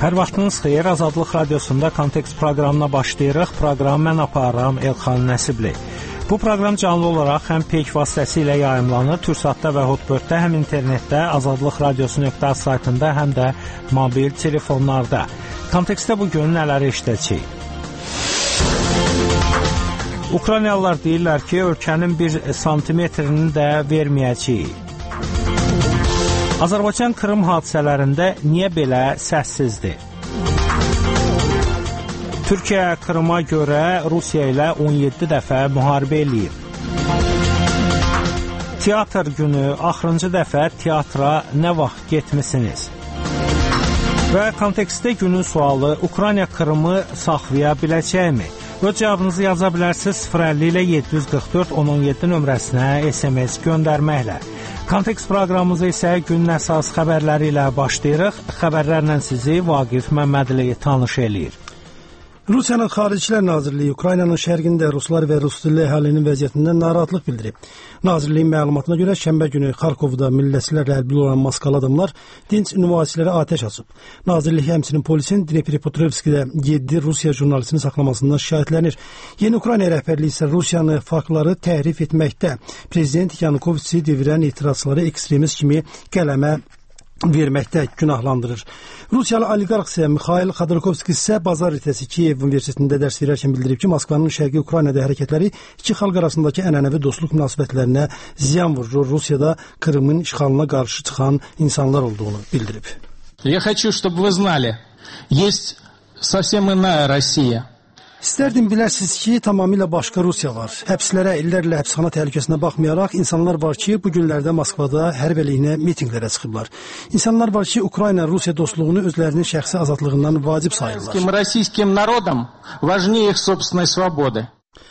Hər vaxtınız xeyir, Azadlıq Radiosunda Kontekst proqramına başlayırıq. Proqramı mən aparıram Elxan Nəsibli. Bu proqram canlı olaraq həm peyk vasitəsilə yayımlanır, Türksatda və Hotbirddə, həm internetdə, azadlıqradiosu.az saytında, həm də mobil telefonlarda. Kontekstdə bugün nələri işləyəcəyik? Ukraynalılar deyirlər ki, ölkənin 1 santimetrini də verməyəcəyik. Azərbaycan-Krım hadisələrində niyə belə səssizdir? Türkiyə Krıma görə Rusiya ilə 17 dəfə müharibə eləyib. Teatr günü axırıncı dəfə teatra nə vaxt getmisiniz? Və kontekstdə günün sualı, Ukrayna Krımı saxlaya biləcəkmi? Öz cavabınızı yaza bilərsiniz 050 ilə 744 1017 nömrəsinə SMS göndərməklə. Kontekst proqramımızı isə günün əsas xəbərləri ilə başlayırıq. Xəbərlərlə sizi Vaqif Məmmədli tanış eləyir. Rusiyanın Xaricilər Nazirliyi Ukraynanın şərqində ruslar və rus dilli əhalinin vəziyyətindən narahatlıq bildirib. Nazirliyin məlumatına görə şənbə günü Xarkovda millətçilərlə əlbili olan maskalı adamlar dinc nümayişçilərə atəş açıb. Nazirlik həmçinin polisin Dnepropetrovskdə 7 Rusiya jurnalistini saxlamasından şikayətlənir. Yeni Ukrayna rəhbərliyi isə Rusiyanı faktları təhrif etməkdə. Prezident Yanukovitsi devirən etirazçıları ekstremist kimi qələmə verməkdə günahlandırır. Rusiyalı oliqarx isə Mikhail Xodorkovski isə bazar ertəsi Kiyev Universitetində dərs verərkən bildirib ki, Moskvanın şərqi Ukraynada hərəkətləri iki xalq arasındakı ənənəvi dostluq münasibətlərinə ziyan vurur. Rusiyada Krımın işğalına qarşı çıxan insanlar olduğunu bildirib. Я хочу, чтобы вы знали, есть совсем иная Россия. İstərdim bilərsiniz ki, tamamilə başqa Rusiya var. Həbslərə, illərlə həbsxana təhlükəsinə baxmayaraq insanlar var ki, bu günlərdə Moskvada hərb əleyhinə mitinqlərə çıxıblar. İnsanlar var ki, Ukrayna-Rusiya dostluğunu özlərinin şəxsi azadlığından vacib sayırlar. Российским народом важнее их собственной свободы.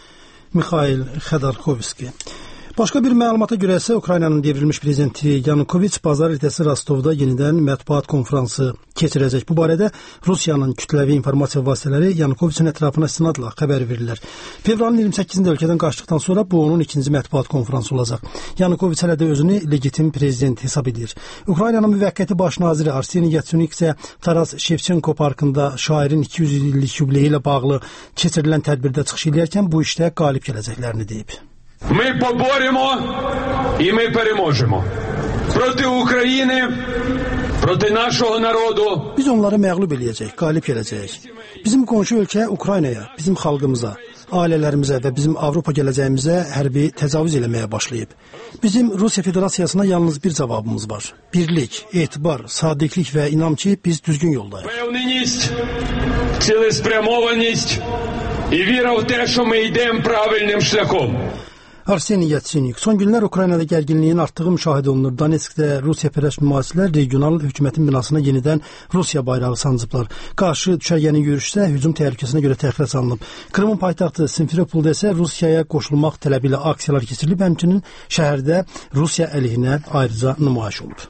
Mikhail Xodorkovski. Başqa bir məlumata görə isə Ukraynanın devrilmiş prezidenti Yanukoviç bazar ertəsi Rostovda yenidən mətbuat konfransı keçirəcək. Bu barədə Rusiyanın kütləvi informasiya vasitələri Yanukoviçin ətrafına istinadla xəbər verirlər. Fevralın 28-də ölkədən qaçdıqdan sonra bu onun ikinci mətbuat konfransı olacaq. Yanukoviç hələ də özünü legitim prezident hesab edir. Ukraynanın müvəqqəti baş naziri Arseniy Yatsenyuk isə Taras Shevchenko parkında şairin 200 illik yubileyi ilə bağlı keçirilən tədbirdə çıxış edərkən bu işdə qalib gələcəklərini deyib. Ми поборемо і ми переможемо. Проти України, проти нашого народу. Biz onları məğlub eləyəcək, qalib gələcəyik. Bizim qonşu ölkə Ukraynaya, bizim xalqımıza, ailələrimizə və bizim Avropa gələcəyimizə hərbi təcavüz eləməyə başlayıb. Bizim Rusiya Federasiyasına yalnız bir cavabımız var. Birlik, etibar, sadiqlik və inam ki, biz düzgün yoldayıq. Впевненість, цілеспрямованість і віра в те, що ми йдемо правильним шляхом. Arseniy Yatsenyuk. Son günlər Ukraynada gərginliyin artdığı müşahidə olunur. Donetskdə Rusiya-pərəst mühafizələr regional hökumətin binasına yenidən Rusiya bayrağı sancıblar. Qarşı düşərgənin yürüşdə hücum təhlükəsinə görə təxirə salınıb. Krımın paytaxtı Simferopolda isə Rusiyaya qoşulmaq tələbi ilə aksiyalar keçirilib. Həmçinin şəhərdə Rusiya əleyhinə ayrıca nümayiş olub.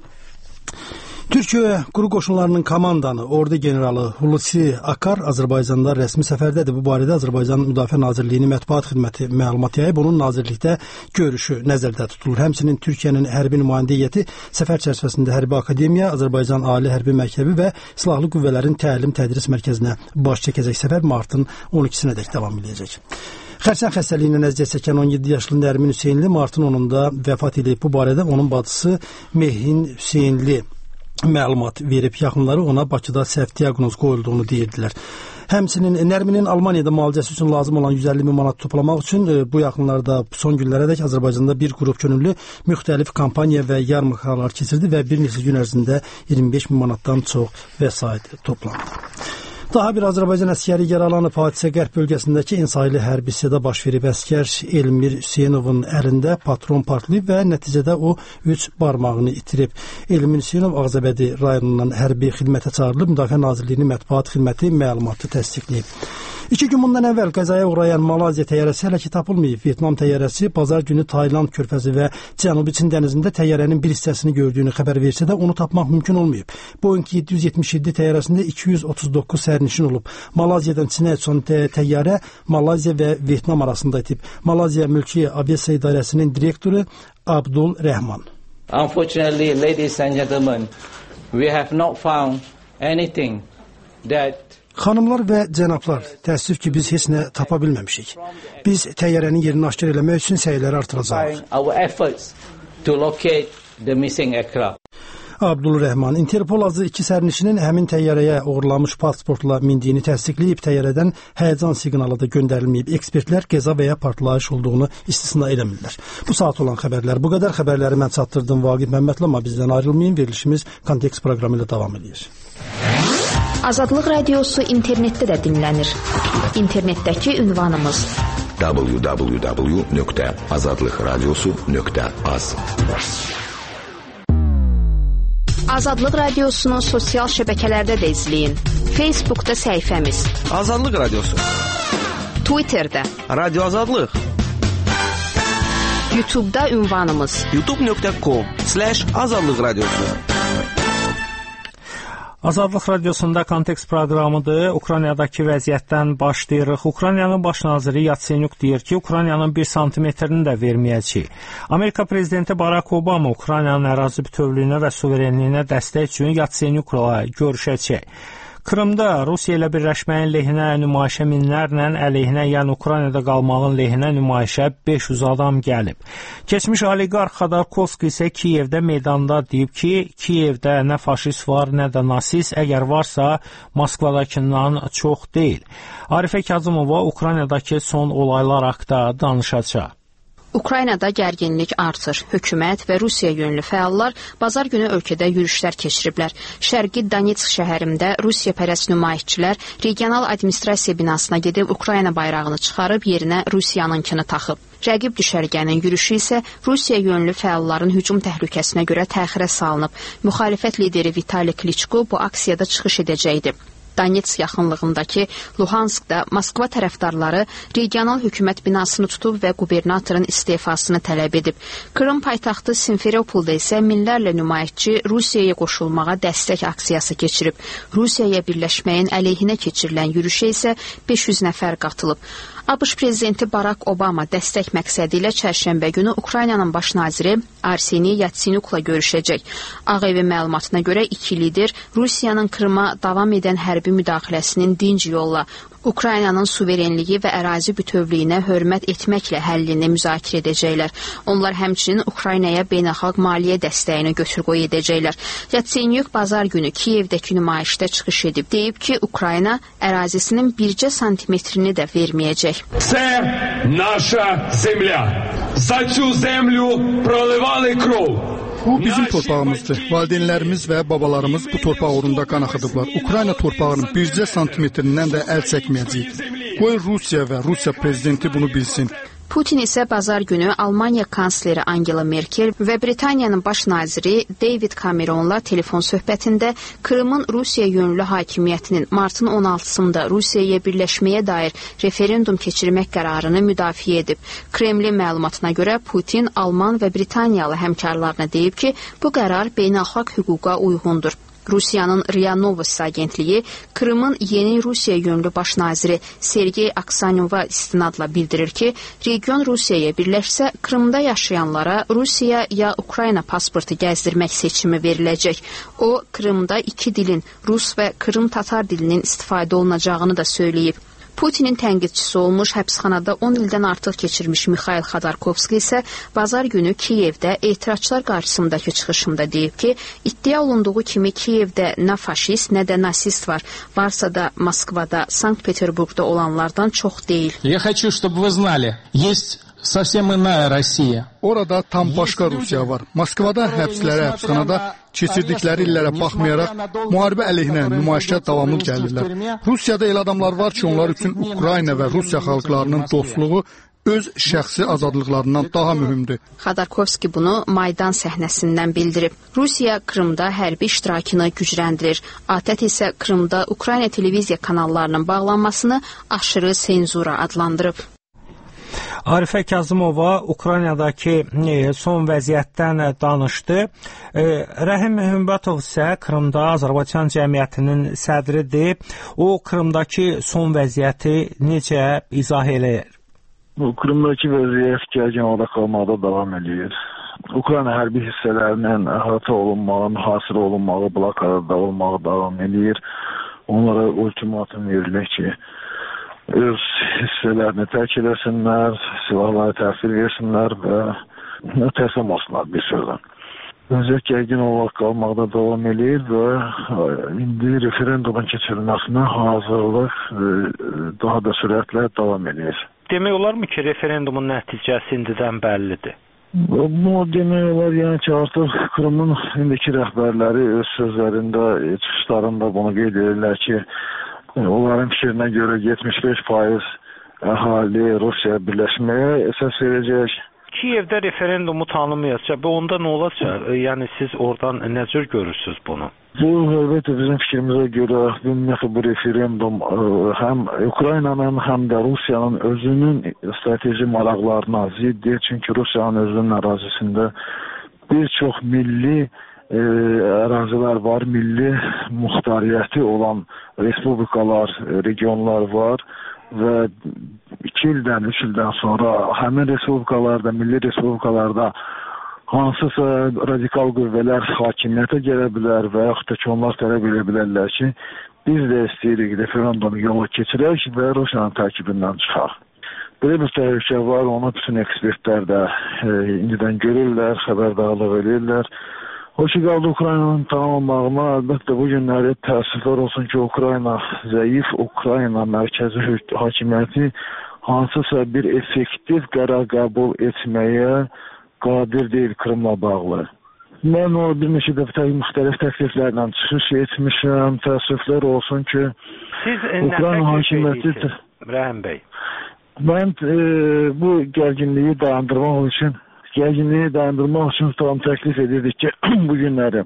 Türkiyə quru qoşunlarının komandanı, ordu generalı Hulusi Akar Azərbaycanda rəsmi səfərdədir. Bu barədə Azərbaycan Müdafiə Nazirliyinin mətbuat xidməti məlumat yayıb, onun nazirlikdə görüşü nəzərdə tutulur. Həmçinin Türkiyənin hərbi nümayəndə heyəti səfər çərçivəsində Hərbi Akademiya, Azərbaycan Ali Hərbi Məktəbi və Silahlı Qüvvələrin Təlim-Tədris Mərkəzinə baş çəkəcək. Səfər martın 12-sinədək davam edəcək. Xərçəng xəstəliyindən əziyyət çəkən 17 yaşlı Nərmin Hüseynli martın 10-da vəfat edib. Bu barədə onun bacısı Mehin Hüseynli məlumat verib, yaxınları ona Bakıda səhv diaqnoz qoyulduğunu deyirdilər. Həmçinin Nərminin Almaniyada müalicəsi üçün lazım olan 150 min manat toplamaq üçün bu yaxınlarda son günlərədək Azərbaycanda bir qrup könüllü müxtəlif kampaniya və yarmarkalar keçirdi və bir neçə gün ərzində 25 min manatdan çox vəsait toplandı. Daha bir Azərbaycan əskəri yaralanıb. Hadisə Qərb bölgəsindəki Ensaylı hərbi hissədə baş verib. Əskər Elmir Hüseynovun əlində patron partlayıb və nəticədə o 3 barmağını itirib. Elmir Hüseynov Ağcabədi rayonundan hərbi xidmətə çağırılıb. Müdafiə Nazirliyinin mətbuat xidməti məlumatı təsdiqləyib. 2 gün bundan əvvəl qəzaya uğrayan Malayziya təyyarəsi hələ ki tapılmayıb. Vyetnam təyyarəsi bazar günü Tayland körfəzi və Cənubi Çin dənizində təyyarənin bir hissəsini gördüyünü xəbər versə də onu tapmaq mümkün olmayıb. Boeing 777 təyyarəsində 239 sərnişin olub. Malayziyadan Çinə uçan təyyarə Malayziya və Vyetnam arasında itib. Malayziya Mülki Aviasiya İdarəsinin direktoru Abdul Rəhman. Unfortunately, ladies and gentlemen, we have not found anything Xanımlar və cənablar, təəssüf ki, biz heç nə tapa bilməmişik. Biz təyyarənin yerini aşkar eləmək üçün səyləri artıracağıq. Abdulrəhman, Interpol azı 2 sərnişinin həmin təyyarəyə uğurlamış pasportla mindiyini təsdiqləyib, təyyarədən həyəcan siqnalı da göndərilməyib. Ekspertlər qəza və ya partlayış olduğunu istisna eləmirlər. Bu saat olan xəbərlər bu qədər. Xəbərləri mən çatdırdım Vaqif Məmmədli, amma bizdən ayrılmayın. Verilişimiz Kontekst proqramı ilə davam edir. Azadlıq Radiosu internetdə də dinlənir. İnternetdəki ünvanımız www.azadlıqradiosu.az. Azadlıq Radiosunu sosial şəbəkələrdə də izləyin. Facebookda səhifəmiz Azadlıq Radiosu, Twitterdə Radio Azadlıq, YouTube'da ünvanımız youtube.com/Azadlıq Radiosu. Azadlıq Radiosunda Kontekst proqramıdır. Ukraynadakı vəziyyətdən başlayırıq. Ukraynanın baş naziri Yatsenyuk deyir ki, Ukraynanın 1 santimetrini də verməyəcək. Amerika prezidenti Barack Obama Ukraynanın ərazi bütövlüyünə və suverenliyinə dəstək üçün Yatsenyukla görüşəcək. Krımda Rusiya ilə birləşməyin lehinə nümayişə minlərlə, əleyhinə, yəni Ukraynada qalmağın lehinə nümayişə 500 adam gəlib. Keçmiş oliqarx Xodorkovski isə Kiyevdə meydanda deyib ki, Kiyevdə nə faşist var, nə də nasist, əgər varsa Moskvadakından çox deyil. Arifə Kazımova Ukraynadakı son olaylar haqqında danışacaq. Ukraynada gərginlik artır. Hökumət və Rusiya yönlü fəallar bazar günü ölkədə yürüşlər keçiriblər. Şərqi Donetsk şəhərində Rusiya-pərəst nümayişçilər regional administrasiya binasına gedib Ukrayna bayrağını çıxarıb yerinə Rusiyanınkini taxıb. Rəqib düşərgənin yürüşü isə Rusiya yönlü fəalların hücum təhlükəsinə görə təxirə salınıb. Müxalifət lideri Vitali Kliçko bu aksiyada çıxış edəcəkdi. Donetsk yaxınlığındakı Luhanskda Moskva tərəfdarları regional hökumət binasını tutub və qubernatorun istefasını tələb edib. Krım paytaxtı Simferopolda isə minlərlə nümayişçi Rusiyaya qoşulmağa dəstək aksiyası keçirib. Rusiyaya birləşməyin əleyhinə keçirilən yürüşə isə 500 nəfər qatılıb. ABŞ prezidenti Barack Obama dəstək məqsədi ilə çərşənbə günü Ukraynanın baş naziri Arseniy Yatsenyukla görüşəcək. Ağ Evi məlumatına görə iki lider Rusiyanın Krıma davam edən hərbi müdaxiləsinin dinc yolla Ukraynanın suverenliyi və ərazi bütövlüyünə hörmət etməklə həllini müzakirə edəcəklər. Onlar həmçinin Ukraynaya beynəlxalq maliyyə dəstəyini götür-qoy edəcəklər. Yatsenyuk bazar günü Kiyevdəki nümayişdə çıxış edib. Deyib ki, Ukrayna ərazisinin bircə santimetrini də verməyəcək. Це наша земля. За цю землю проливали кров. Bu bizim torpağımızdır. Valideynlərimiz və babalarımız bu torpaq uğrunda qan axıdıblar. Ukrayna torpağının bircə santimetrindən də əl çəkməyəcəyik. Qoy Rusiya və Rusiya prezidenti bunu bilsin. Putin isə bazar günü Almaniya kansleri Angela Merkel və Britaniyanın baş naziri David Cameronla telefon söhbətində Krımın Rusiya yönlü hakimiyyətinin martın 16-sında Rusiyaya birləşməyə dair referendum keçirmək qərarını müdafiə edib. Kremlin məlumatına görə Putin Alman və Britaniyalı həmkarlarına deyib ki, bu qərar beynəlxalq hüquqa uyğundur. Rusiyanın RIA Novosti agentliyi Krımın yeni Rusiya yönlü baş naziri Sergey Aksanyova istinadla bildirir ki, region Rusiyaya birləşsə, Krımda yaşayanlara Rusiya ya Ukrayna pasportu gəzdirmək seçimi veriləcək. O, Krımda 2 dilin, Rus və Krım Tatar dilinin istifadə olunacağını da söyləyib. Putinin tənqidçisi olmuş, həbsxanada 10 ildən artıq keçirmiş Mikhail Xodorkovski isə bazar günü Kiyevdə etirazçılar qarşısındakı çıxışında deyib ki, iddia olunduğu kimi Kiyevdə nə faşist, nə də nasist var. Varsa da Moskvada, Sankt-Peterburgda olanlardan çox deyil. Я хочу, чтобы вы знали, есть совсем иная Россия. Orada tam başqa Rusiya var. Moskvada həbslərə, həbsxanada keçirdikləri illərə baxmayaraq müharibə əleyhinə nümayişə davamlı gəlirlər. Rusiyada elə adamlar var ki, onlar üçün Ukrayna və Rusiya xalqlarının dostluğu öz şəxsi azadlıqlarından daha mühümdür. Xodorkovski bunu Maydan səhnəsindən bildirib. Rusiya Krımda hərbi iştirakını gücləndirir. ATƏT isə Krımda Ukrayna televiziya kanallarının bağlanmasını aşırı senzura adlandırıb. Arifə Kazımova Ukraynadakı son vəziyyətdən danışdı. Rəhim Hümbətov isə Krımda Azərbaycan cəmiyyətinin sədridir. O, Krımdakı son vəziyyəti necə izah eləyir? Krımdakı vəziyyət gərgin orada qalmaqda davam edir. Ukrayna hərbi hissələrinin əhatə olunmağı, mühasirə olunmağı, blokada olmağı davam edir. onlara ultimatum verilir ki, öz hissələrini tərk eləsinlər, silahları təhvil versinlər və təslim olsunlar bir sözlə. Vəziyyət gərgin olaraq qalmaqda davam edir və indi referendumun keçirilməsinə hazırlıq daha da sürətlə davam edir. Demək olarmı ki, referendumun nəticəsi indidən bəllidir? Bu demək olar, yəni ki, artıq Krımın indiki rəhbərləri öz sözlərində, çıxışlarında bunu qeyd edirlər ki, onların fikrinə görə 75% əhali Rusiya birləşməyə əsas verəcək. Kiyevdə referendumu tanımayacaq, onda nə olacaq? Yəni siz oradan nə cür görürsünüz bunu? Bu, əlbəttə, bizim fikrimizə görə ümumiyyətlə bu referendum həm Ukraynanın, həm də Rusiyanın özünün strateji maraqlarına ziddir. Çünki Rusiyanın özünün ərazisində bir çox milli ərazilər var, milli muxtariyyəti olan respublikalar, regionlar var və 2 ildən, 3 ildən sonra həmin respublikalarda, milli respublikalarda hansısa radikal qüvvələr hakimiyyətə gələ bilər və yaxud da ki, onlar tələb edə bilərlər ki, biz də istəyirik referendumu yola keçirək və Rusiyanın tərkibindən çıxaq. Belə bir təhlükə var, onu bütün ekspertlər də indidən görürlər, xəbərdarlıq edirlər. O ki, qaldı Ukraynanın tamamlığına, əlbəttə bu günləri təəssüflər olsun ki, Ukrayna zəif, Ukrayna mərkəzi hakimiyyəti hansısa bir effektiv qərar qəbul etməyə qadir deyil Krımla bağlı. Mən o bir neçə dəfə müxtəlif təkliflərlə çıxış etmişəm, təəssüflər olsun ki, Ukrayna hakimiyyəti... Rəhim bəy. Mən bu gərginliyi dayandırmaq üçün tam təklif edirdik ki, bu günləri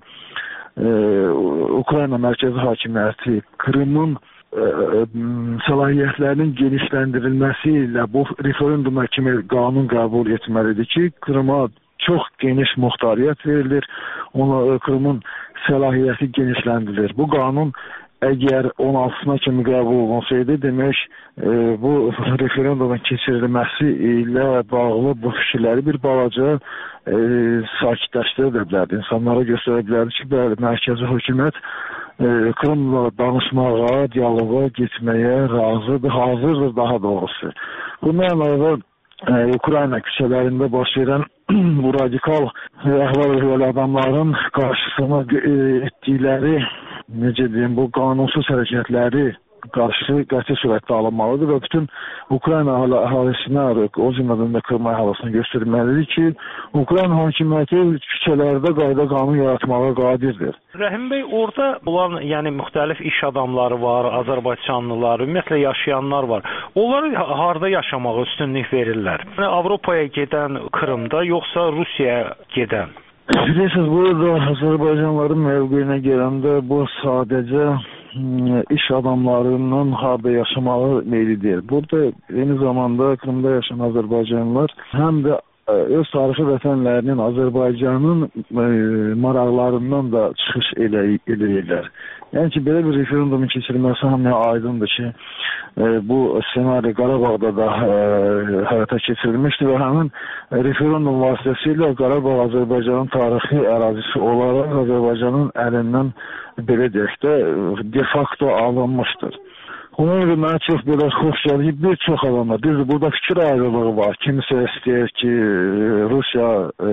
Ukrayna mərkəzi hakimiyyəti Krımın səlahiyyətlərinin genişləndirilməsi ilə bu referenduma kimi qanun qəbul etməlidir ki, Krıma çox geniş muxtariyyət verilir, Krımın səlahiyyəti genişləndirilir. Bu qanun əgər 16-sına kimi qəbul olunsaydı, demək bu referendumun keçirilməsi ilə bağlı bu fikirləri bir balaca sakitləşdirə bilərdi. İnsanlara göstərə bilərdi ki, bəli, mərkəzi hökumət Krımla danışmağa, diyaloğa getməyə hazırdır daha doğrusu. Bundan əlavə Ukrayna küçələrində baş verən bu radikal əhlal adamların qarşısına etdikləri, necə deyim, bu qanunsuz hərəkətləri qarşı qəti sürətdə alınmalıdır və bütün Ukrayna əhalisinə, o cümlədən də Krım əhalisini göstərməlidir ki, Ukrayna hakimiyyəti küçələrdə qayda qanun yaratmağa qadirdir. Rəhim bəy, orada olan yəni müxtəlif iş adamları var, Azərbaycanlılar, ümumiyyətlə yaşayanlar var. Onlar harda yaşamağa üstünlük verirlər? Yəni Avropaya gedən Krımda, yoxsa Rusiyaya gedən? Bilirsiniz, burada Azərbaycanların mövqeyinə gələndə bu sadəcə iş adamlarının harda yaşamağı meyli deyil. Burada eyni zamanda Krımda yaşayan Azərbaycanlılar həm də öz tarixi vətənlərinin, Azərbaycanın maraqlarından da çıxış edirlər. Yəni ki, belə bir referendumun keçirilməsi hamıya aydındır ki, bu senari Qarabağda da həyata keçirilmişdir və həmin referendum vasitəsilə Qarabağ Azərbaycanın tarixi ərazisi olaraq Azərbaycanın əlindən belə deyək də de facto alınmışdır. Ona görə mənə çox belə xoş gəlir ki, bir çox adamlar, düzdür, burada fikir ayrılığı var. Kimsə istəyir ki, Rusiya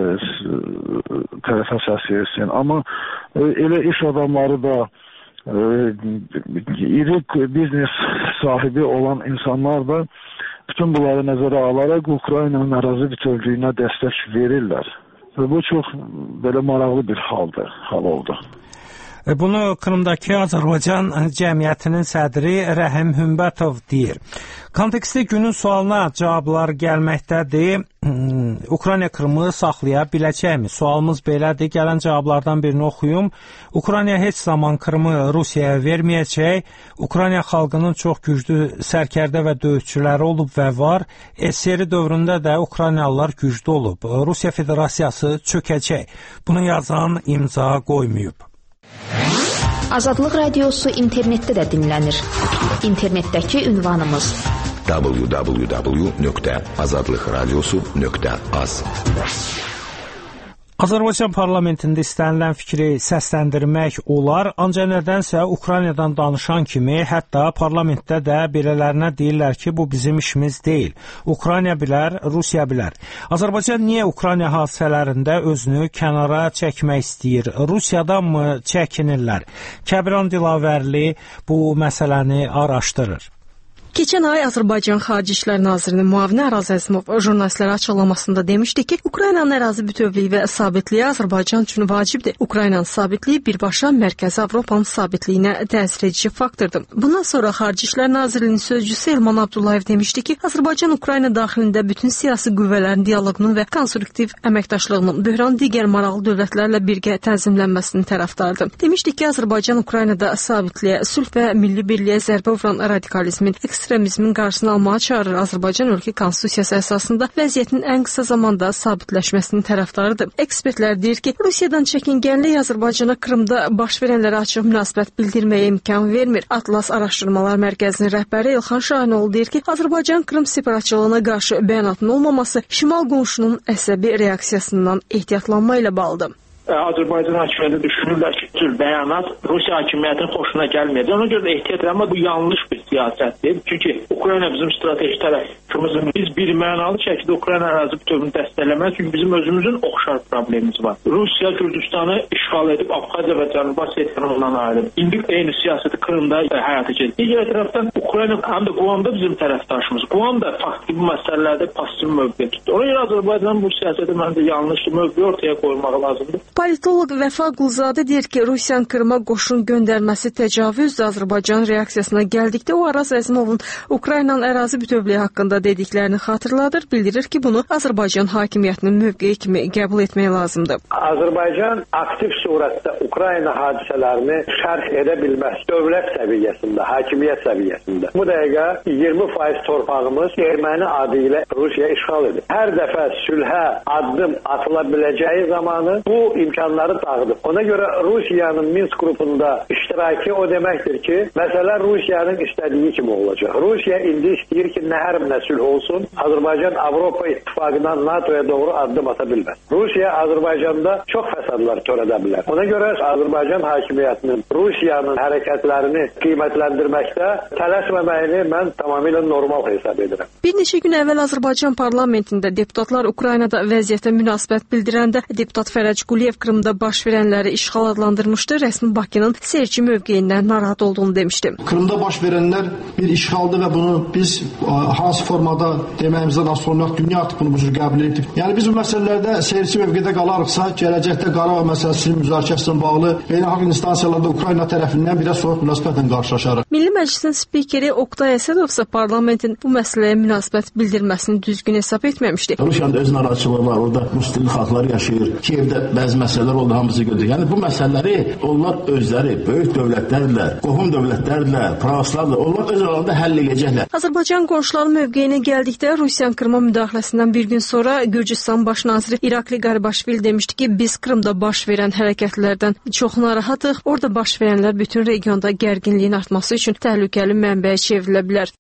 tərəfə səs versin. Amma elə iş adamları da, iri biznes sahibi olan insanlar da bütün bunları nəzərə alaraq Ukraynanın ərazi bütövlüyünə dəstək verirlər. Və bu çox belə maraqlı bir hal oldu. Bunu Krımdakı Azərbaycan cəmiyyətinin sədri Rəhim Hümbətov deyir. Kontekstdə günün sualına cavablar gəlməkdədir. Ukrayna Krımı saxlaya biləcəkmi? Sualımız belədir. Gələn cavablardan birini oxuyum. Ukrayna heç zaman Krımı Rusiyaya verməyəcək. Ukrayna xalqının çox güclü sərkərdə və döyüşçüləri olub və var. SSR dövründə də Ukraynalılar güclü olub. Rusiya Federasiyası çökəcək. Bunu yazan imza qoymayıb. Azadlıq Radiosu internetdə də dinlənir. İnternetdəki ünvanımız www.azadlıqradiosu.az Azərbaycan parlamentində istənilən fikri səsləndirmək olar, ancaq nədənsə Ukraynadan danışan kimi hətta parlamentdə də belələrinə deyirlər ki, bu bizim işimiz deyil. Ukrayna bilər, Rusiya bilər. Azərbaycan niyə Ukrayna hadisələrində özünü kənara çəkmək istəyir? Rusiyadan mı çəkinirlər? Kəbran Dilavərli bu məsələni araşdırır. Keçən ay Azərbaycan Xarici İşlər Nazirinin müavini Araz Əzimov jurnalistlərə açıqlamasında demişdi ki, Ukraynanın ərazi bütövlüyü və sabitliyi Azərbaycan üçün vacibdir. Ukraynanın sabitliyi birbaşa Mərkəzi Avropanın sabitliyinə təsir edici faktordur. Bundan sonra Xarici İşlər Nazirliyinin sözcüsü Elman Abdullayev demişdi ki, Azərbaycan Ukrayna daxilində bütün siyasi qüvvələrin dialoqunun və konstruktiv əməkdaşlığının böhran digər maraqlı dövlətlərlə birgə tənzimlənməsinin tərəfdarıdır. Demişdi ki, Azərbaycan Ukraynada sabitliyə, sülh və milli birliyə zərbə vuran radikalizmin, ekstremizmin qarşısını almağa çağırır. Azərbaycan ölkə konstitusiyası əsasında vəziyyətin ən qısa zamanda sabitləşməsinin tərəfdarıdır. Ekspertlər deyir ki, Rusiyadan çəkingənlik Azərbaycana Krımda baş verənlərə açıq münasibət bildirməyə imkan vermir. Atlas Araşdırmalar Mərkəzinin rəhbəri Elxan Şahinoğlu deyir ki, Azərbaycan Krım separatçılığına qarşı bəyanatının olmaması şimal qonşunun əsəbi reaksiyasından ehtiyatlanma ilə bağlıdır. Azərbaycan hakimiyyəti düşünürlər ki, tür bəyanat Rusiya hakimiyyətinin xoşuna gəlməyəcək. Ona görə də ehtiyat edir, amma bu yanlış bir siyasətdir. Çünki Ukrayna bizim strateji tərəfimizdir. Biz bir mənalı şəkildə Ukrayna ərazi bütövlüyünü dəstəkləməliyik, çünki bizim özümüzün oxşar problemimiz var. Rusiya Gürcüstanı işğal edib Abxaziya və Cənubi Osetiyani ondan ayırıb. İndi eyni siyasəti Krımda həyata keçirir. Digər tərəfdən Ukrayna həm də Quamda bizim tərəfdaşımız. Quam da faktiki bu məsələlərdə pasiv mövqe tutdu. Ona görə Azərbaycan bu siyasəti məncə yanlış mövqe ortaya qoymaq lazımdır. Politoloq Vəfa Quluzadə deyir ki, Rusiyanın Krıma qoşun göndərməsi təcavüzdür. Azərbaycan reaksiyasına gəldikdə o Araz Əzimovun Ukraynanın ərazi bütövlüyü haqqında dediklərini xatırladır. Bildirir ki, bunu Azərbaycan hakimiyyətinin mövqeyi kimi qəbul etmək lazımdır. Azərbaycan aktiv surətdə Ukrayna hadisələrini şərh edə bilməz. Dövlət səviyyəsində, hakimiyyət səviyyəsində. Bu dəqiqə 20% torpağımız erməni adı ilə Rusiya işğal edir. Hər dəfə sülhə addım atıla biləcəyi zamanı bu imkanları dağıdıb. Ona görə Rusiyanın Minsk qrupunda iştirakı o deməkdir ki, məsələ Rusiyanın istədiyi kimi olacaq. Rusiya indi istəyir ki, nə hərb nə sülh olsun, Azərbaycan Avropa İttifaqından NATO-ya doğru addım ata bilməz. Rusiya Azərbaycanda çox fəsadlar törədə bilər. Ona görə Azərbaycan hakimiyyətinin Rusiyanın hərəkətlərini qiymətləndirməkdə tələsməməyini mən tamamilə normal hesab edirəm. Bir neçə gün əvvəl Azərbaycan parlamentində deputatlar Ukraynada vəziyyətə münasibət bildirəndə deputat Fərəc Quliyev Krımda baş verənləri işğal adlandırmışdı. Rəsmi Bakının seyirci mövqeyindən narahat olduğunu demişdi. Krımda baş verənlər bir işğaldır və bunu biz hansı formada deməyimizdən asılı olaraq dünya artıq bunu bu cür qəbul edib. Yəni biz bu məsələlərdə seyirci mövqedə qalarıqsa, gələcəkdə Qarabağ məsələsinin müzakirəsinə bağlı beynəlxalq instansiyalarda Ukrayna tərəfindən bir soyuq münasibətlə qarşılaşarıq. Milli Məclisin spikeri Oqtay Əsədov isə parlamentin bu məsələyə münasibət bildirməsini düzgün hesab etməmişdi. Rusiyanın öz narazılığı var, orada Müslüman xalqlar yaşayır. Kiyevdə bəzi məsələlər oldu, hamısı gördük. Yəni bu məsələləri onlar özləri, böyük dövlətlərlə, qohum dövlətlərlə, pravoslavla, onlar öz aralarında həll edəcəklər. Azərbaycan qonşuların mövqeyinə gəldikdə Rusiyanın Krıma müdaxiləsindən bir gün sonra Gürcüstan baş naziri İrakli Qaribaşvili demişdi ki, biz Krımda baş verən hərəkətlərdən çox narahatıq. Orada baş verənlər bütün regionda gərginliyin artması üçün təhlükəli mənbəyə çevrilə bilər.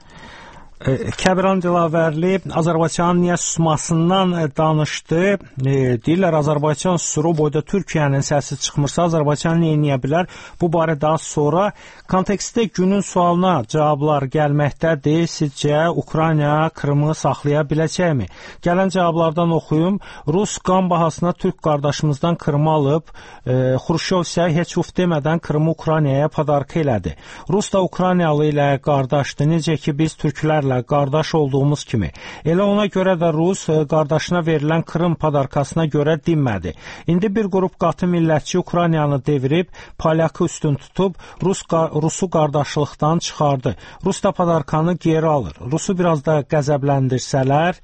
Kəbran Dilavərli Azərbaycanın niyə susmasından danışdı. Deyirlər, Azərbaycan susur, o boyda Türkiyənin səsi çıxmırsa, Azərbaycan neyə bilər? Bu barədə az sonra kontekstdə günün sualına cavablar gəlməkdədir. Sizcə Ukrayna Krımı saxlaya biləcəkmi? Gələn cavablardan oxuyum. Rus qan bahasına Türk qardaşımızdan Krımı alıb, Xruşov isə heç uf demədən Krımı Ukraynaya padarka elədi. Rus da Ukraynalı ilə qardaşdır, necə ki biz türklərlə qardaş olduğumuz kimi. Elə ona görə də Rus qardaşına verilən Krım padarkasına görə dinmədi. İndi bir qrup qatı millətçi Ukraynanı devirib, Polyakı üstün tutub, Rusu qardaşlıqdan çıxardı. Rus da padarkanı geri alır. Rusu biraz da qəzəbləndirsələr,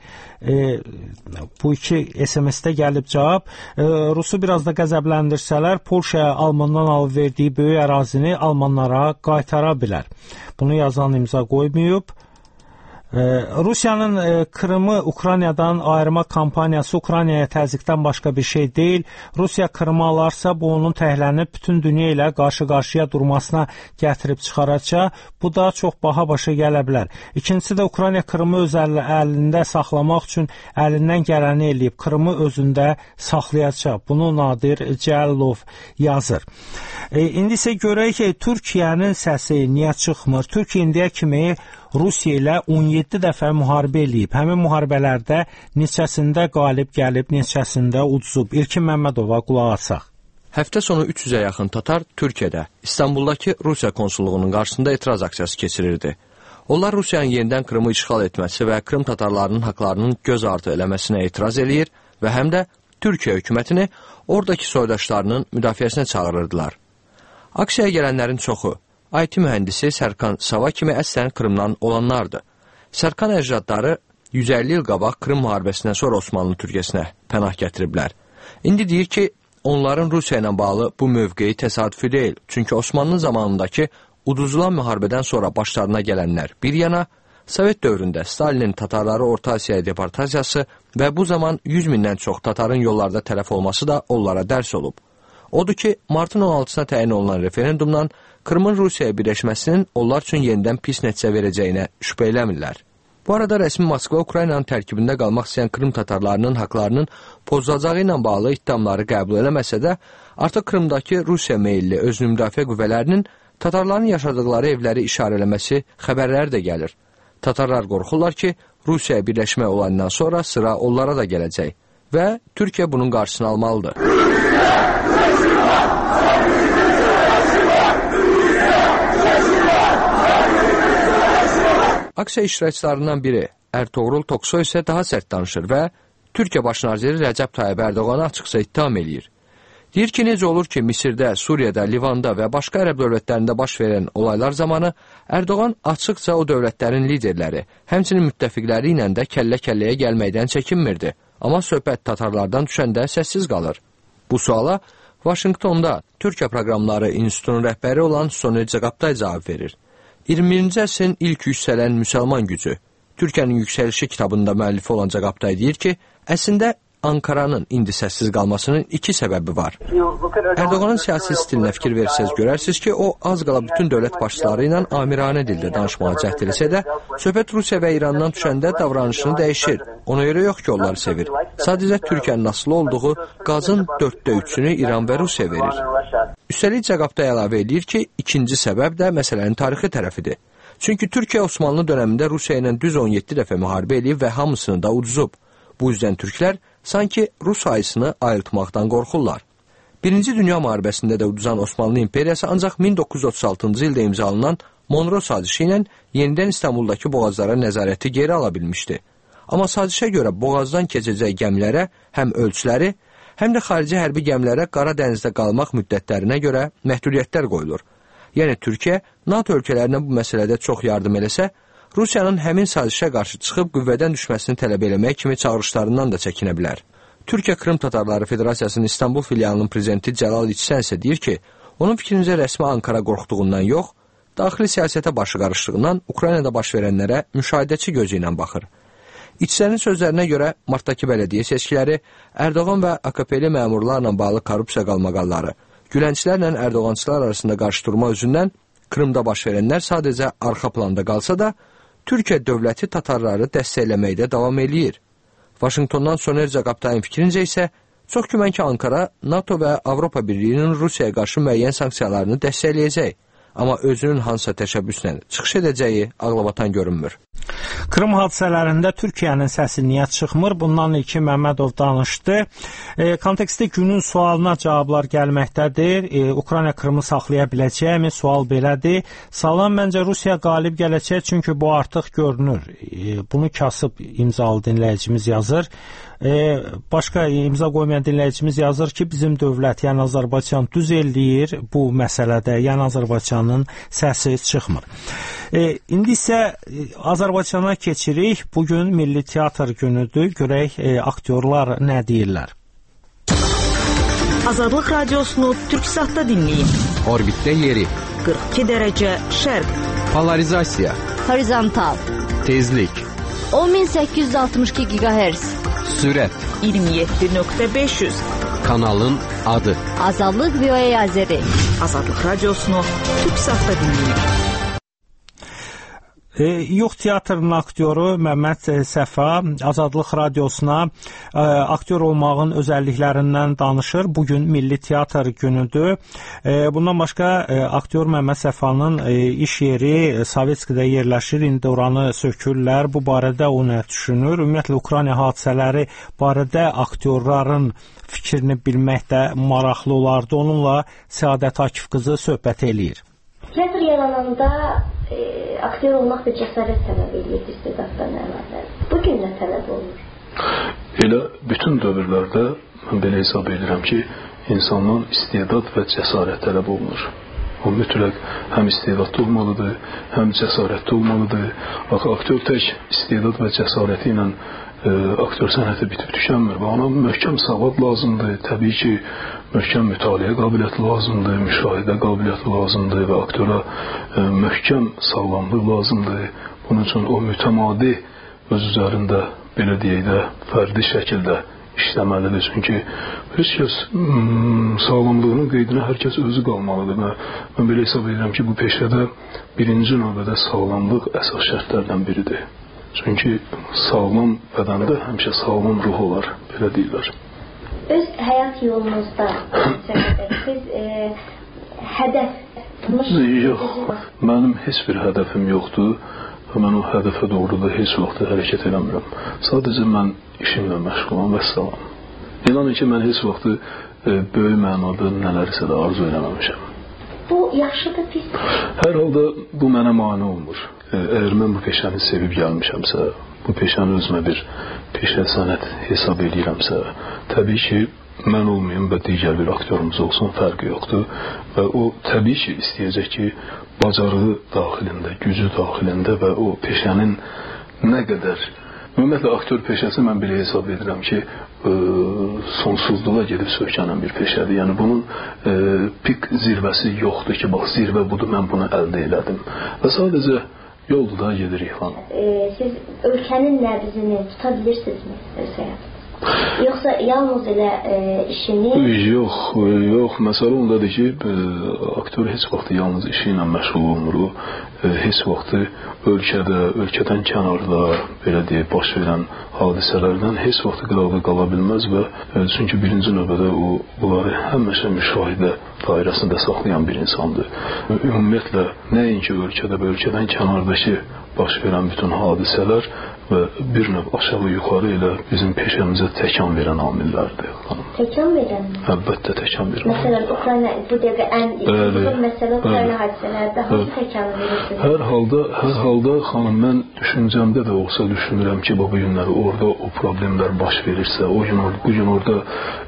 bu iki SMS-də gəlib cavab, Rusu biraz da qəzəbləndirsələr, Polşaya Almandan alıb verdiyi böyük ərazini Almanlara qaytara bilər. Bunu yazan imza qoymayıb. Rusiyanın Krımı Ukraynadan ayırma kampaniyası Ukraynaya təzyiqdən başqa bir şey deyil. Rusiya Krımı alarsa bu onun təhlənib bütün dünya ilə qarşı-qarşıya durmasına gətirib çıxaracaq. Bu da çox baha başa gələ bilər. İkincisi də Ukrayna Krımı öz əlində saxlamaq üçün əlindən gələni eləyib. Krımı özündə saxlayacaq. Bunu Nadir Cəlilov yazır. İndi isə görək ki, Türkiyənin səsi niyə çıxmır? Türkiyə indiyə kimi Rusiya ilə 17 dəfə müharibə eləyib. Həmin müharibələrdə neçəsində qalib gəlib, neçəsində uduzub. İlkin Məmmədova qulaq asaq. Həftə sonu 300-ə yaxın tatar Türkiyədə, İstanbuldakı Rusiya konsulluğunun qarşısında etiraz aksiyası keçirirdi. Onlar Rusiyanın yenidən Krımı işğal etməsi və Krım tatarlarının haqlarının göz ardı eləməsinə etiraz eləyir və həm də Türkiyə hökumətini oradakı soydaşlarının müdafiəsinə çağırırdılar. Aksiyaya gələnlərin çoxu IT mühəndisi Sərkan Sava kimi əslən Krımdan olanlardır. Sərkan əcdadları 150 il qabaq Krım müharibəsindən sonra Osmanlı Türkiyəsinə pənah gətiriblər. İndi deyir ki, onların Rusiya ilə bağlı bu mövqeyi təsadüfi deyil. Çünki Osmanlı zamanındakı uduzulan müharibədən sonra başlarına gələnlər bir yana, Sovet dövründə Stalinin Tatarları Orta Asiyaya deportasiyası və bu zaman 100 mindən çox Tatarın yollarda tələf olması da onlara dərs olub. Odur ki, martın 16-sına təyin olunan referendumdan Krımın Rusiyaya birləşməsinin onlar üçün yenidən pis nəticə verəcəyinə şübhə eləmirlər. Bu arada rəsmi Moskva Ukraynanın tərkibində qalmaq istəyən Krım tatarlarının haqlarının pozulacağı ilə bağlı iddiamları qəbul eləməsə də, artıq Krımdakı Rusiya meyilli özünü müdafiə qüvvələrinin tatarların yaşadıqları evləri işarə eləməsi xəbərləri də gəlir. Tatarlar qorxurlar ki, Rusiyaya birləşmək olandan sonra sıra onlara da gələcək və Türkiyə bunun qarşısını almalıdır. Aksiya iştirakçılarından biri Ertuğrul Toksoy isə daha sərt danışır və Türkiyə baş naziri Rəcəb Tayyib Ərdoğanı açıqca ittiham eləyir. Deyir ki, necə olur ki, Misirdə, Suriyada, Livanda və başqa ərəb dövlətlərində baş verən olaylar zamanı Ərdoğan açıqca o dövlətlərin liderləri, həmçinin müttəfiqləri ilə də kəllə-kəlləyə gəlməkdən çəkinmirdi. Amma söhbət tatarlardan düşəndə səssiz qalır. Bu suala Vaşinqtonda Türkiyə Proqramları İnstitutunun rəhbəri olan Soner Cəqabtay cavab verir. 21-ci əsrin ilk yüksələn müsəlman gücü, Türkiyənin yüksəlişi kitabında müəllifi olan Cəqabtay deyir ki, əslində Ankaranın indi səssiz qalmasının iki səbəbi var. Erdoğanın siyasi stilinə fikir versəz görərsiniz ki, o az qala bütün dövlət başçıları ilə amiranə dildə danışmağa cəhd eləsə də, söhbət Rusiya və İrandan düşəndə davranışını dəyişir. Ona görə yox ki, onları sevir. Sadəcə Türkiyənin asılı olduğu qazın 4/3-ünü İran və Rusiya verir. Üstəlik Cəqabtay əlavə edir ki, ikinci səbəb də məsələnin tarixi tərəfidir. Çünki Türkiyə Osmanlı dönəmində Rusiya ilə düz 17 dəfə müharibə eləyib və hamısını da uduzub. Bu yüzdən türklər sanki Rus sayısını ayırtmaqdan qorxurlar. Birinci Dünya müharibəsində də uduzan Osmanlı İmperiyası ancaq 1936-cı ildə imzalanan Monro sazişi ilə yenidən İstanbuldakı boğazlara nəzarəti geri ala bilmişdi. Amma sazişə görə boğazdan keçəcək gəmilərə həm ölçüləri, həm də xarici hərbi gəmilərə Qara dənizdə qalmaq müddətlərinə görə məhdudiyyətlər qoyulur. Yəni Türkiyə, NATO ölkələrinə bu məsələdə çox yardım eləsə, Rusiyanın həmin sazişə qarşı çıxıb qüvvədən düşməsini tələb eləmək kimi çağırışlarından da çəkinə bilər. Türkiyə Krım Tatarları Federasiyasının İstanbul filialının prezidenti Cəlal İçsən isə deyir ki, onun fikrincə rəsmi Ankara qorxduğundan yox, daxili siyasətə başı qarışdığından Ukraynada baş verənlərə müşahidəçi gözü ilə baxır. İçsənin sözlərinə görə martdakı bələdiyyə seçkiləri, Erdoğan və AKP-li məmurlarla bağlı korrupsiya qalmaqalları, Gülənçilərlə Erdoğançılar arasında qarşıdurma üzündən Krımda baş verənlər sadəcə arxa planda qalsa da, Türkiyə dövləti tatarları dəstəkləməkdə davam eləyir. Vaşinqtondan Soner Cəqabtayın fikrincə isə çox güman ki, Ankara NATO və Avropa Birliyinin Rusiyaya qarşı müəyyən sanksiyalarını dəstəkləyəcək. Amma özünün hansısa təşəbbüslə çıxış edəcəyi ağlabatan görünmür. Krım hadisələrində Türkiyənin səsi niyə çıxmır? Bundan İlkin Məmmədov danışdı. Kontekstdə günün sualına cavablar gəlməkdədir. Ukrayna Krımı saxlaya biləcəkmi? Sual belədir. Salam, məncə Rusiya qalib gələcək, çünki bu artıq görünür. Bunu kasıb imzalı dinləyicimiz yazır. Başqa imza qoymayan dinləyicimiz yazır ki, bizim dövlət, yəni Azərbaycan düz eləyir bu məsələdə, yəni Azərbaycanın səsi çıxmır. İndi isə Azərbaycana keçirik. Bugün Milli Teatr günüdür. Görək aktyorlar nə deyirlər. Azadlıq Radiosunu Türksatda dinləyin. Orbitdə yeri. 42 dərəcə şərq. Polarizasiya. Horizontal. Tezlik 10862 GHz. Sürət 27.500. Kanalın adı Azadlıq VOA Azəri. Azadlıq radiosunu Türk saatda dinləyin. Yox teatrının aktyoru Məmməd Səfa Azadlıq radiosuna aktyor olmağın özəlliklərindən danışır. Bugün Milli Teatr günüdür. Bundan başqa aktyor Məmməd Səfanın iş yeri Sovetskidə yerləşir. İndi oranı sökürlər. Bu barədə o nə düşünür? Ümumiyyətlə Ukrayna hadisələri barədə aktyorların fikrini bilmək də maraqlı olardı. Onunla Səadət Akif qızı söhbət eləyir. Teatr yarananda aktyor olmaq bir cəsarət tələb edir, istedaddan əlavə. Bugün nə tələb olunur? Elə bütün dövrlərdə mən belə hesab edirəm ki, insandan istedad və cəsarət tələb olunur. O mütləq həm istedadlı olmalıdır, həm cəsarətli olmalıdır. Axı aktyor tək istedad və cəsarəti ilə aktyor sənəti bitib tükənmir və ona möhkəm savad lazımdır. Təbii ki, möhkəm mütaliə qabiliyyəti lazımdır, müşahidə qabiliyyəti lazımdır və aktora möhkəm sağlamlıq lazımdır. Bunun üçün o mütəmadi öz üzərində, belə deyək də, fərdi şəkildə işləməlidir. Çünki heç kəs sağlamlığının qeydinə hər kəs özü qalmalıdır. Mən belə hesab edirəm ki, bu peşədə birinci növbədə sağlamlıq əsas şərtlərdən biridir. Çünki sağlam bədəndə həmişə sağlam ruh olar, belə deyirlər. Öz həyat yolunuzda siz hədəf? Yox, mənim heç bir hədəfim yoxdur. Mən o hədəfə doğru da heç vaxt hərəkət eləmirəm. Sadəcə mən işimlə məşğulam və salam. İnanın ki, mən heç vaxt böyük mənada nələrisə də arzu eləməmişəm. Bu yaxşıdır, pisdir? Hər halda bu mənə mane olmur. Əgər mən bu peşəni sevib gəlmişəmsə, bu peşəni özümə bir peşə sənət hesab edirəmsə, təbii ki, mən olmayım və digər bir aktyorumuz olsun, fərqi yoxdur. Və o təbii ki, istəyəcək ki, bacarığı daxilində, gücü daxilində və o peşənin nə qədər... Ümumiyyətlə, aktyor peşəsi mən belə hesab edirəm ki, sonsuzluğa gedib sökənən bir peşədir. Yəni, bunun pik zirvəsi yoxdur ki, bax, zirvə budur, mən bunu əldə elədim. Və sadəcə yolda da gedirik falan. Siz ölkənin nəbzini tuta bilirsinizmi öz həyatınızda? Yoxsa yalnız elə işini... Yox. Məsələ ondadır ki, aktyor heç vaxt yalnız işi ilə məşğul olmur. O, heç vaxt ölkədən kənarda, belə deyək, baş verən hadisələrdən heç vaxt qıraqda qala bilməz və çünki birinci növbədə o, bunları həmişə müşahidə dairəsində saxlayan bir insandır. Ümumiyyətlə, nəinki ölkədə və ölkədən kənardakı baş verən bütün hadisələr və bir növ aşağı yuxarı ilə bizim peşəmizə təkan verən amillərdir. Təkan verən mi? Əlbəttə təkan verən. Məsələn, Ukrayna bu dəqiqə ən ilk məsələ Ukrayna hadisələrdə hansı təkanı verirsiniz? Hər halda xanım, mən düşüncəmdə də olsa düşünürəm ki, bu günlər orada o problemlər baş verirsə, bu gün orada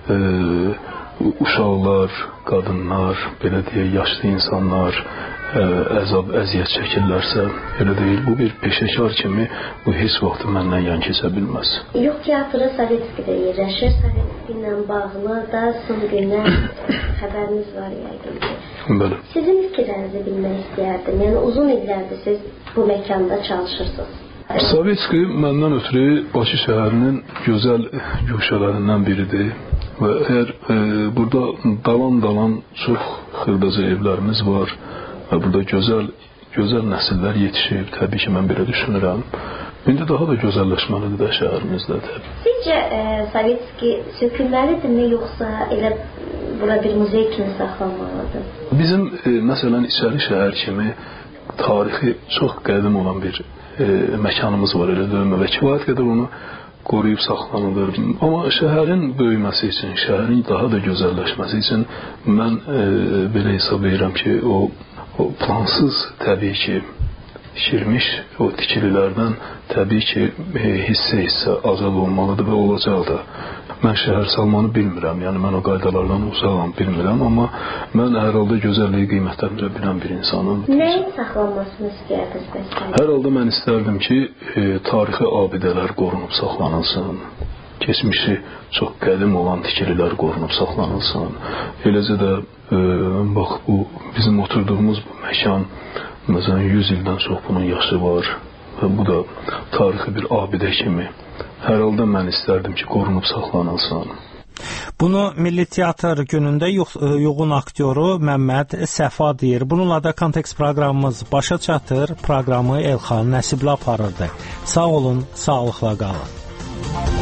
uşaqlar, qadınlar, belə deyək, yaşlı insanlar əzab, əziyyət çəkirlərsə, elə deyil, bu bir peşəkar kimi bu heç vaxt məndən yan keçə bilməz. Yox, teatrı Sovetskidə yerləşir. Sovetski ilə bağlı da son günlər xəbəriniz var yəqin ki. Bəli. Sizin fikirlərinizi bilmək istəyərdim. Yəni uzun illərdir siz bu məkanda çalışırsınız. Sovetski məndən ötürü Bakı şəhərinin gözəl güşələrindən biridir. Və əgər burada dalan çox xırdaca evlərimiz var və burada gözəl nəsillər yetişib, təbii ki, mən belə düşünürəm. İndi daha da gözəlləşməlidir də şəhərimizdə. Sizcə Sovetski sökülməlidirmi, yoxsa elə bura bir muzey kimi saxlanmalıdır? Bizim, məsələn, İçəri şəhər kimi tarixi çox qədim olan bir məkanımız var, elə döymə və kifayət qədər onu qoruyub saxlanılır. Amma şəhərin böyüməsi üçün, şəhərin daha da gözəlləşməsi üçün mən belə hesab edirəm ki, o plansız təbii ki, tikilmiş o tikililərdən təbii ki, hissə azad olmalıdır və olacaq da. Mən şəhər salmanı bilmirəm, yəni mən o qaydalardan uzaqam, bilmirəm, amma mən hər halda gözəlliyi qiymətləndirə bilən bir insanım. Nəyin saxlanmasını istəyirsiniz? Hər halda mən istərdim ki, tarixi abidələr qorunub saxlanılsın. Keçmişi çox qədim olan tikililər qorunub saxlanılsın. Eləcə də bax, bu bizim oturduğumuz bu məkan, məsələn, 100 ildən çox bunun yaşı var və bu da tarixi bir abidə kimi hər halda mən istərdim ki, qorunub saxlanılsın. Bunu Milli Teatr günündə yoğun aktyoru Məmməd Səfa deyir. Bununla da Kontekst proqramımız başa çatır. Proqramı Elxan Nəsibli aparırdı. Sağ olun, sağlıqla qalın.